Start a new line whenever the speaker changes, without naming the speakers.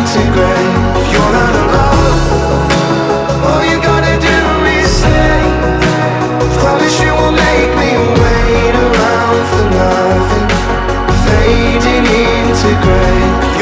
into grey. If you're out of love, all you gotta do is stay. Promise you won't make me wait around for nothing. Fading into grey.